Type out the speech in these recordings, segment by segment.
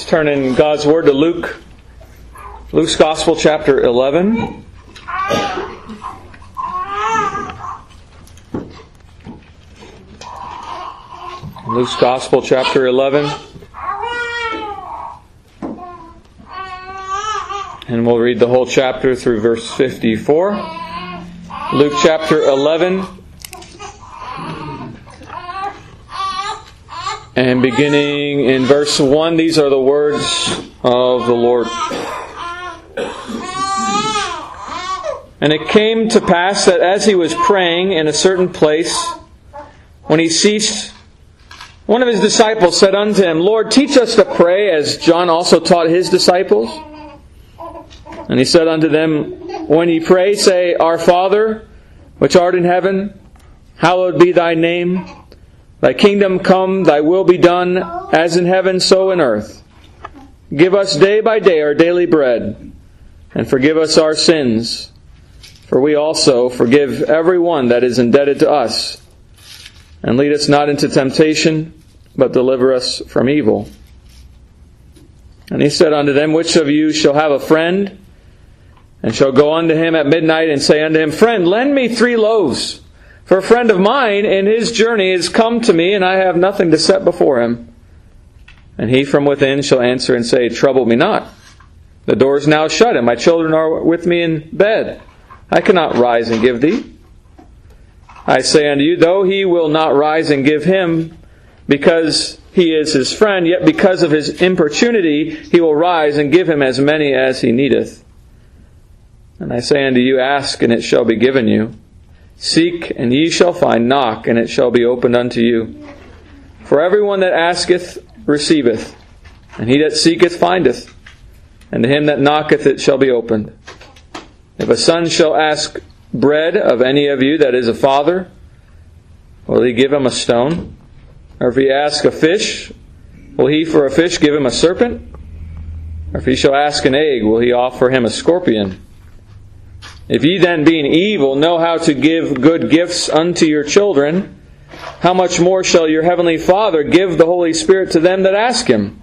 Let's turn in God's Word to Luke's Gospel, chapter 11. Luke's Gospel, chapter 11. And we'll read the whole chapter through verse 54. Luke chapter 11. And beginning in verse 1, these are the words of the Lord. And it came to pass that as he was praying in a certain place, when he ceased, one of his disciples said unto him, Lord, teach us to pray, as John also taught his disciples. And he said unto them, when ye pray, say, Our Father, which art in heaven, hallowed be thy name. Thy kingdom come, thy will be done, as in heaven, so in earth. Give us day by day our daily bread, and forgive us our sins, for we also forgive every one that is indebted to us. And lead us not into temptation, but deliver us from evil. And he said unto them, Which of you shall have a friend, and shall go unto him at midnight, and say unto him, Friend, lend me 3 loaves. For a friend of mine in his journey is come to me, and I have nothing to set before him. And he from within shall answer and say, Trouble me not. The door is now shut, and my children are with me in bed. I cannot rise and give thee. I say unto you, though he will not rise and give him, because he is his friend, yet because of his importunity he will rise and give him as many as he needeth. And I say unto you, Ask, and it shall be given you. Seek, and ye shall find. Knock, and it shall be opened unto you. For everyone that asketh receiveth, and he that seeketh findeth, and to him that knocketh it shall be opened. If a son shall ask bread of any of you that is a father, will he give him a stone? Or if he ask a fish, will he for a fish give him a serpent? Or if he shall ask an egg, will he offer him a scorpion? If ye then, being evil, know how to give good gifts unto your children, how much more shall your heavenly Father give the Holy Spirit to them that ask Him?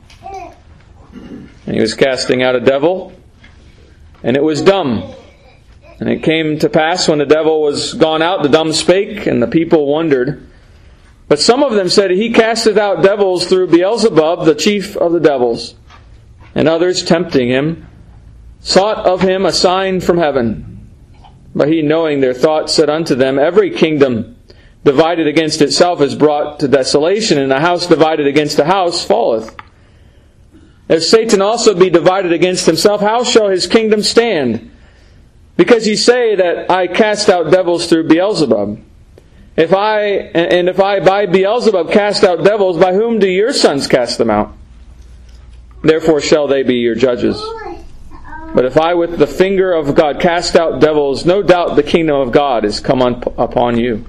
And he was casting out a devil, and it was dumb. And it came to pass, when the devil was gone out, the dumb spake, and the people wondered. But some of them said, He casteth out devils through Beelzebub, the chief of the devils. And others, tempting him, sought of him a sign from heaven. But he, knowing their thoughts, said unto them, Every kingdom divided against itself is brought to desolation, and a house divided against a house falleth. If Satan also be divided against himself, how shall his kingdom stand? Because ye say that I cast out devils through Beelzebub. If I by Beelzebub cast out devils, by whom do your sons cast them out? Therefore shall they be your judges. But if I with the finger of God cast out devils, no doubt the kingdom of God is come upon you.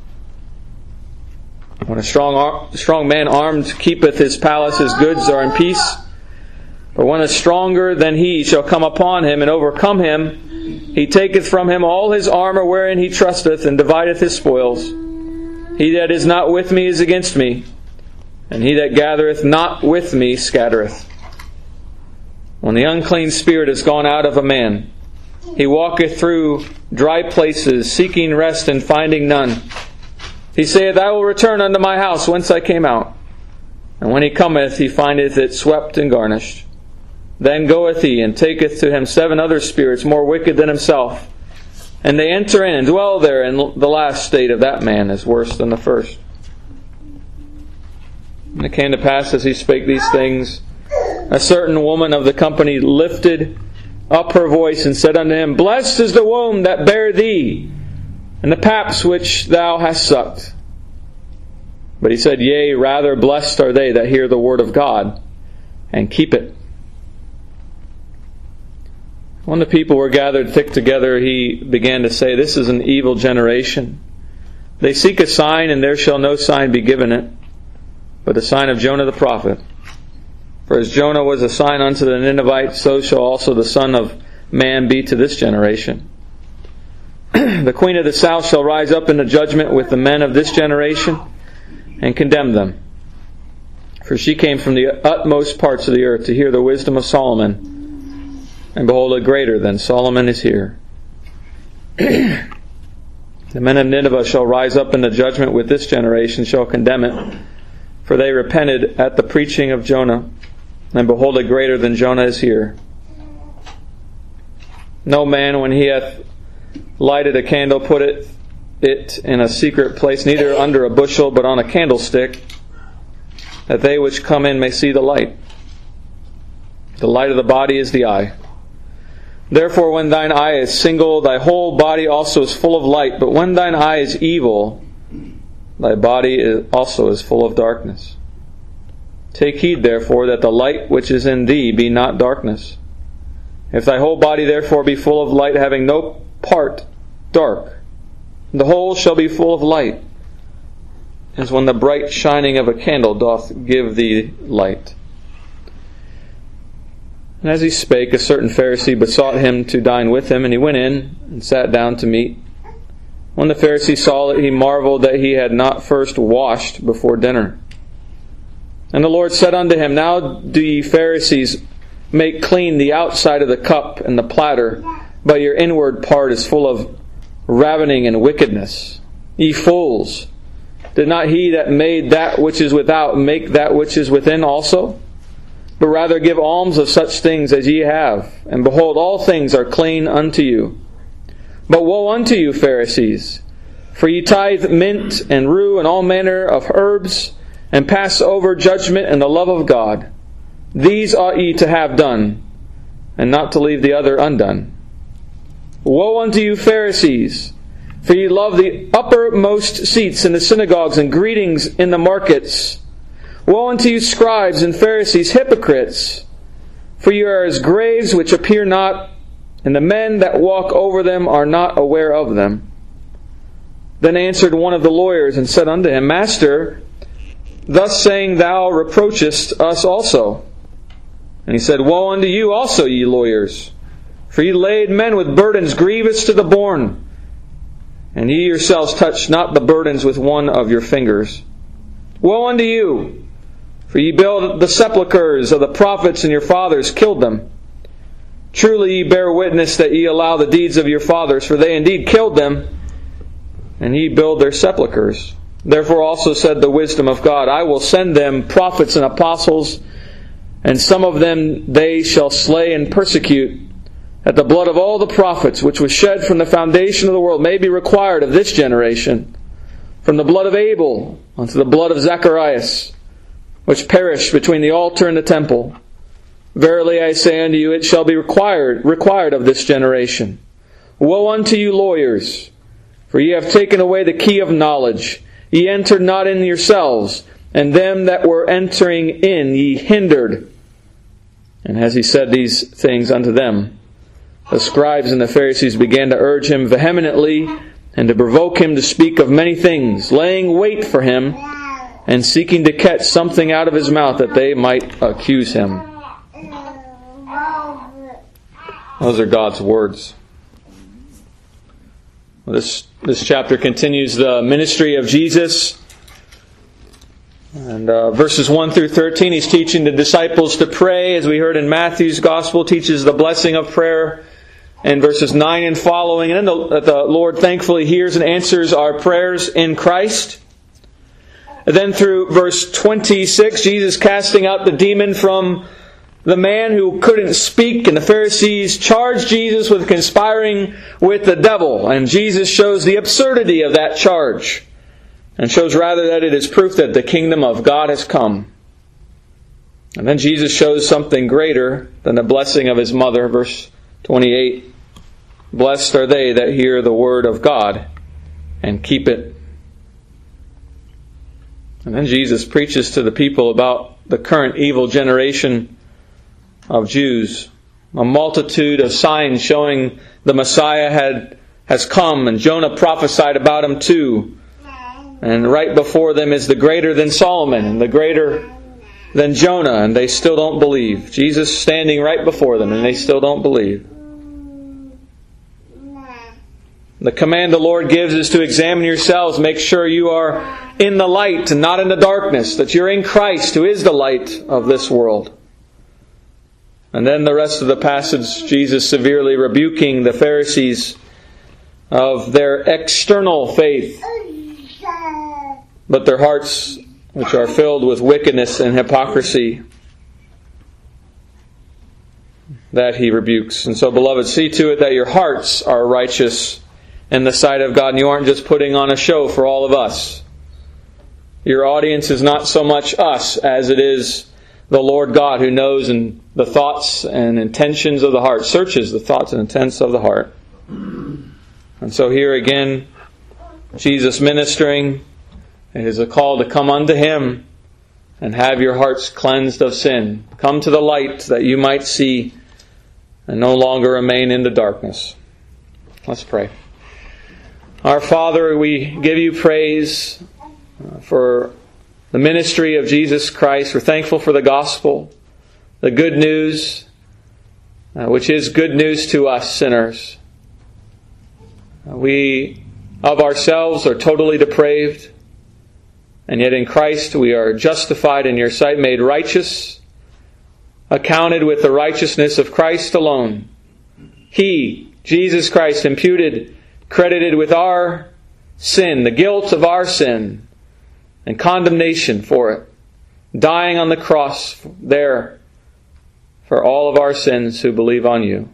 When a strong man armed keepeth his palace, his goods are in peace. But when a stronger than he shall come upon him and overcome him, he taketh from him all his armor wherein he trusteth, and divideth his spoils. He that is not with me is against me, and he that gathereth not with me scattereth. When the unclean spirit is gone out of a man, he walketh through dry places, seeking rest and finding none. He saith, I will return unto my house whence I came out. And when he cometh, he findeth it swept and garnished. Then goeth he, and taketh to him 7 other spirits more wicked than himself. And they enter in and dwell there, and the last state of that man is worse than the first. And it came to pass, as he spake these things, a certain woman of the company lifted up her voice and said unto him, Blessed is the womb that bare thee, and the paps which thou hast sucked. But he said, Yea, rather blessed are they that hear the word of God, and keep it. When the people were gathered thick together, he began to say, This is an evil generation. They seek a sign, and there shall no sign be given it, but the sign of Jonah the prophet. For as Jonah was a sign unto the Ninevites, so shall also the Son of Man be to this generation. The queen of the south shall rise up in the judgment with the men of this generation, and condemn them. For she came from the utmost parts of the earth to hear the wisdom of Solomon. And behold, a greater than Solomon is here. The men of Nineveh shall rise up in the judgment with this generation, shall condemn it. For they repented at the preaching of Jonah. And behold, a greater than Jonah is here. No man, when he hath lighted a candle, putteth it in a secret place, neither under a bushel, but on a candlestick, that they which come in may see the light. The light of the body is the eye. Therefore, when thine eye is single, thy whole body also is full of light. But when thine eye is evil, thy body also is full of darkness. Take heed, therefore, that the light which is in thee be not darkness. If thy whole body therefore be full of light, having no part dark, the whole shall be full of light, as when the bright shining of a candle doth give thee light. And as he spake, a certain Pharisee besought him to dine with him, and he went in and sat down to meat. When the Pharisee saw it, he marveled that he had not first washed before dinner. And the Lord said unto him, Now do ye Pharisees make clean the outside of the cup and the platter, but your inward part is full of ravening and wickedness. Ye fools, did not he that made that which is without make that which is within also? But rather give alms of such things as ye have, and behold, all things are clean unto you. But woe unto you, Pharisees! For ye tithe mint and rue and all manner of herbs, and pass over judgment and the love of God. These ought ye to have done, and not to leave the other undone. Woe unto you, Pharisees! For ye love the uppermost seats in the synagogues and greetings in the markets. Woe unto you, scribes and Pharisees, hypocrites! For you are as graves which appear not, and the men that walk over them are not aware of them. Then answered one of the lawyers and said unto him, Master, thus saying thou reproachest us also. And he said, Woe unto you also, ye lawyers! For ye laid men with burdens grievous to the born, and ye yourselves touched not the burdens with one of your fingers. Woe unto you! For ye build the sepulchres of the prophets, and your fathers killed them. Truly ye bear witness that ye allow the deeds of your fathers, for they indeed killed them, and ye build their sepulchres. Therefore also said the wisdom of God, I will send them prophets and apostles, and some of them they shall slay and persecute, that the blood of all the prophets, which was shed from the foundation of the world, may be required of this generation, from the blood of Abel unto the blood of Zacharias, which perished between the altar and the temple. Verily I say unto you, it shall be required of this generation. Woe unto you, lawyers! For ye have taken away the key of knowledge. Ye entered not in yourselves, and them that were entering in ye hindered. And as he said these things unto them, the scribes and the Pharisees began to urge him vehemently, and to provoke him to speak of many things, laying wait for him, and seeking to catch something out of his mouth that they might accuse him. Those are God's words. This chapter continues the ministry of Jesus. And verses 1 through 13, he's teaching the disciples to pray. As we heard in Matthew's Gospel, teaches the blessing of prayer. And verses 9 and following, and then the Lord thankfully hears and answers our prayers in Christ. And then through verse 26, Jesus casting out the demon from the man who couldn't speak, and the Pharisees charged Jesus with conspiring with the devil. And Jesus shows the absurdity of that charge, and shows rather that it is proof that the kingdom of God has come. And then Jesus shows something greater than the blessing of his mother. Verse 28, Blessed are they that hear the word of God and keep it. And then Jesus preaches to the people about the current evil generation of Jews. A multitude of signs showing the Messiah has come, and Jonah prophesied about him too. And right before them is the greater than Solomon and the greater than Jonah, and they still don't believe. Jesus standing right before them, and they still don't believe. The command the Lord gives is to examine yourselves, make sure you are in the light and not in the darkness, that you're in Christ, who is the light of this world. And then the rest of the passage, Jesus severely rebuking the Pharisees of their external faith, but their hearts, which are filled with wickedness and hypocrisy, that He rebukes. And so, beloved, see to it that your hearts are righteous in the sight of God, and you aren't just putting on a show for all of us. Your audience is not so much us as it is the Lord God, who knows in the thoughts and intentions of the heart, searches the thoughts and intents of the heart. And so here again, Jesus ministering, it is a call to come unto Him and have your hearts cleansed of sin. Come to the light that you might see and no longer remain in the darkness. Let's pray. Our Father, we give you praise for the ministry of Jesus Christ. We're thankful for the gospel, the good news, which is good news to us sinners. We of ourselves are totally depraved, and yet in Christ we are justified in your sight, made righteous, accounted with the righteousness of Christ alone. He, Jesus Christ, imputed, credited with our sin, the guilt of our sin, and condemnation for it, dying on the cross there for all of our sins who believe on you.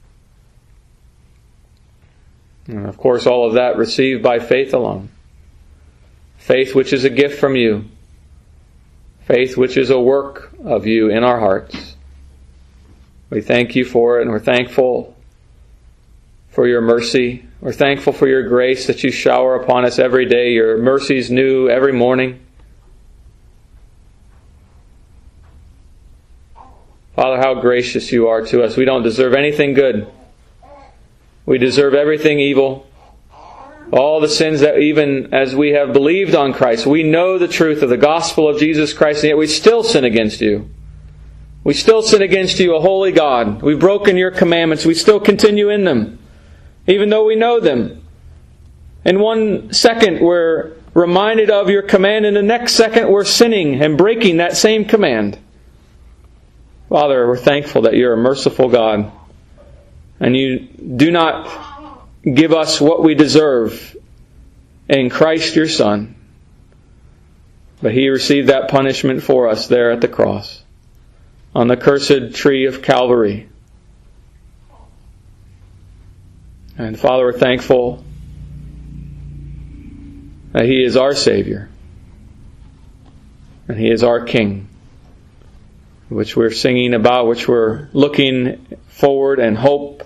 And of course, all of that received by faith alone. Faith which is a gift from you. Faith which is a work of you in our hearts. We thank you for it, and we're thankful for your mercy. We're thankful for your grace that you shower upon us every day. Your mercies new every morning. Father, how gracious you are to us. We don't deserve anything good. We deserve everything evil. All the sins that even as we have believed on Christ, we know the truth of the gospel of Jesus Christ, and yet we still sin against you. We still sin against you, a holy God. We've broken your commandments. We still continue in them, even though we know them. In 1 second, we're reminded of your command. In the next second, we're sinning and breaking that same command. Father, we're thankful that you're a merciful God, and you do not give us what we deserve in Christ your Son. But He received that punishment for us there at the cross, on the cursed tree of Calvary. And Father, we're thankful that He is our Savior, and He is our King, which we're singing about, which we're looking forward and hope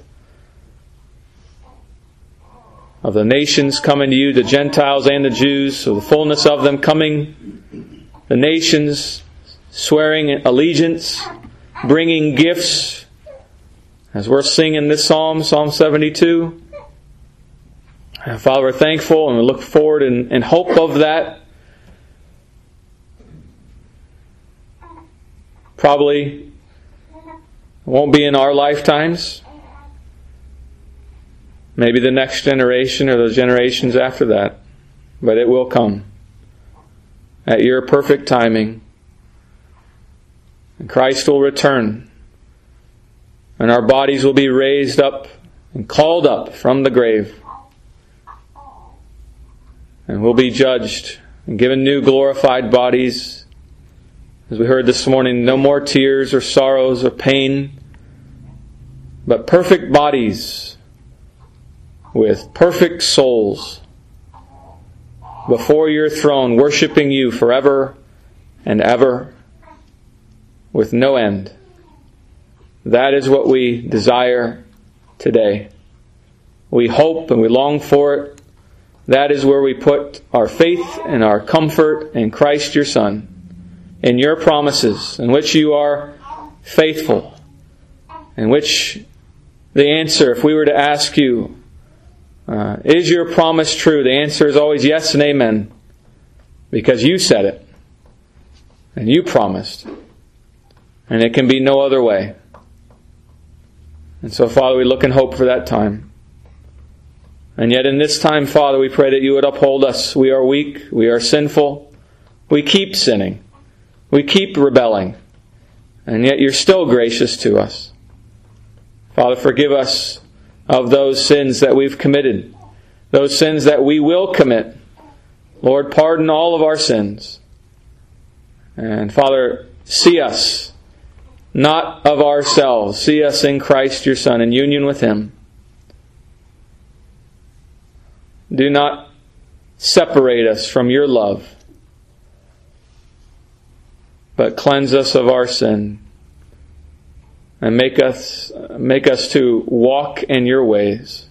of the nations coming to you, the Gentiles and the Jews, so the fullness of them coming, the nations swearing allegiance, bringing gifts, as we're singing this psalm, Psalm 72. And Father, we're thankful and we look forward in hope of that. Probably won't be in our lifetimes. Maybe the next generation or those generations after that. But it will come at your perfect timing. And Christ will return. And our bodies will be raised up and called up from the grave. And we'll be judged and given new glorified bodies. As we heard this morning, no more tears or sorrows or pain, but perfect bodies with perfect souls before your throne, worshiping you forever and ever with no end. That is what we desire today. We hope and we long for it. That is where we put our faith and our comfort in Christ your Son, in your promises, in which you are faithful, in which the answer, if we were to ask you, is your promise true? The answer is always yes and amen, because you said it, and you promised, and it can be no other way. And so, Father, we look and hope for that time. And yet in this time, Father, we pray that you would uphold us. We are weak. We are sinful. We keep sinning. We keep rebelling. And yet you're still gracious to us. Father, forgive us of those sins that we've committed, those sins that we will commit. Lord, pardon all of our sins. And Father, see us, not of ourselves. See us in Christ, your Son, in union with Him. Do not separate us from your love, but cleanse us of our sin and make us to walk in your ways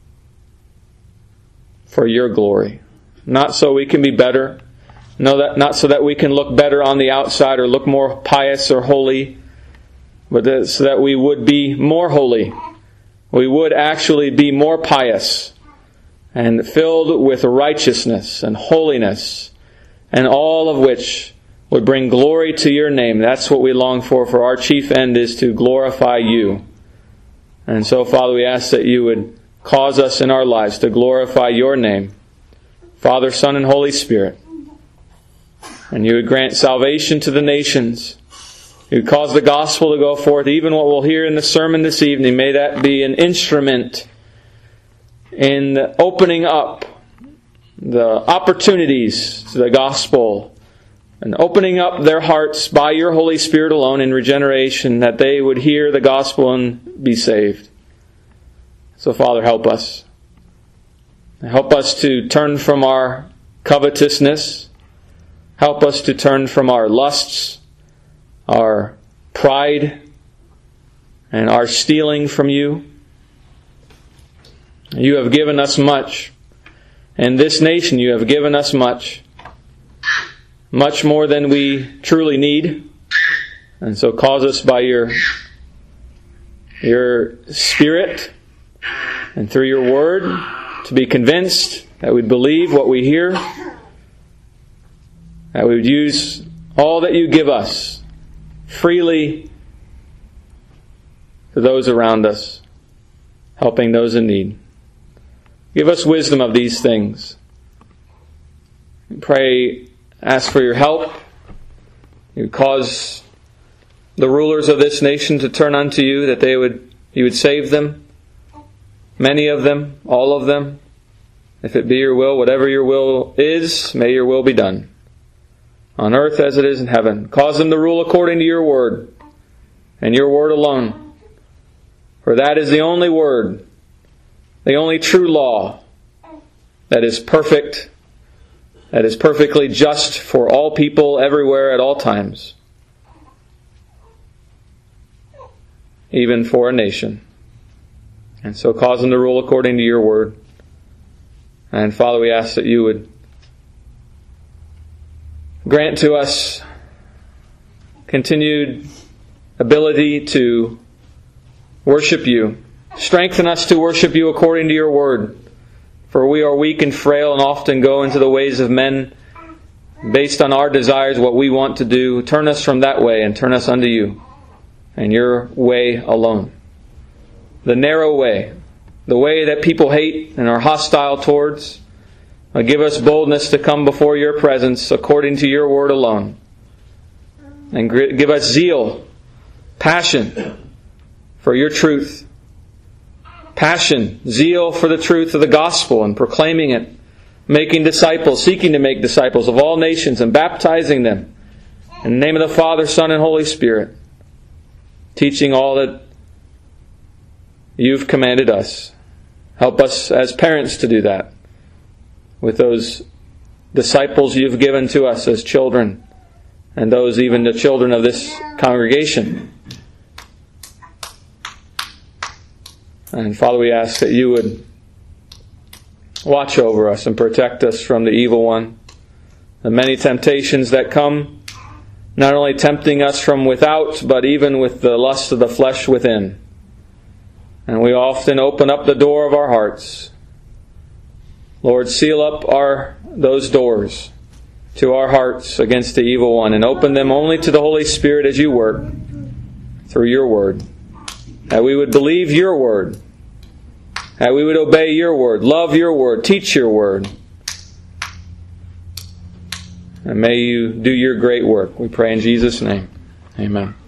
for your glory. Not so we can be better, not so that we can look better on the outside or look more pious or holy, but so that we would be more holy. We would actually be more pious and filled with righteousness and holiness, and all of which would bring glory to your name. That's what we long for our chief end is to glorify you. And so, Father, we ask that you would cause us in our lives to glorify your name, Father, Son, and Holy Spirit. And you would grant salvation to the nations. You would cause the gospel to go forth. Even what we'll hear in the sermon this evening, may that be an instrument in opening up the opportunities to the gospel and opening up their hearts by your Holy Spirit alone in regeneration, that they would hear the gospel and be saved. So, Father, help us. Help us to turn from our covetousness. Help us to turn from our lusts, our pride, and our stealing from you. You have given us much. And this nation, you have given us much. Much more than we truly need. And so cause us by your Spirit and through your Word to be convinced that we believe what we hear, that we would use all that you give us freely to those around us, helping those in need. Give us wisdom of these things. Pray, ask for your help. You cause the rulers of this nation to turn unto you, that you would save them. Many of them, all of them. If it be your will, whatever your will is, may your will be done. On earth as it is in heaven. Cause them to rule according to your word, and your word alone. For that is the only word, the only true law that is perfect, that is perfectly just for all people, everywhere, at all times. Even for a nation. And so cause them to rule according to your word. And Father, we ask that you would grant to us continued ability to worship you. Strengthen us to worship you according to your word. For we are weak and frail and often go into the ways of men based on our desires, what we want to do. Turn us from that way and turn us unto you and your way alone. The narrow way, the way that people hate and are hostile towards. Give us boldness to come before your presence according to your word alone. And give us zeal, passion for your truth. Passion, zeal for the truth of the gospel and proclaiming it. Making disciples, seeking to make disciples of all nations and baptizing them in the name of the Father, Son, and Holy Spirit. Teaching all that you've commanded us. Help us as parents to do that with those disciples you've given to us as children, and those even the children of this congregation. And Father, we ask that you would watch over us and protect us from the evil one. The many temptations that come, not only tempting us from without, but even with the lust of the flesh within. And we often open up the door of our hearts. Lord, seal up those doors to our hearts against the evil one, and open them only to the Holy Spirit as you work through your word. That we would believe your word, that we would obey your word, love your word, teach your word. And may you do your great work. We pray in Jesus' name. Amen.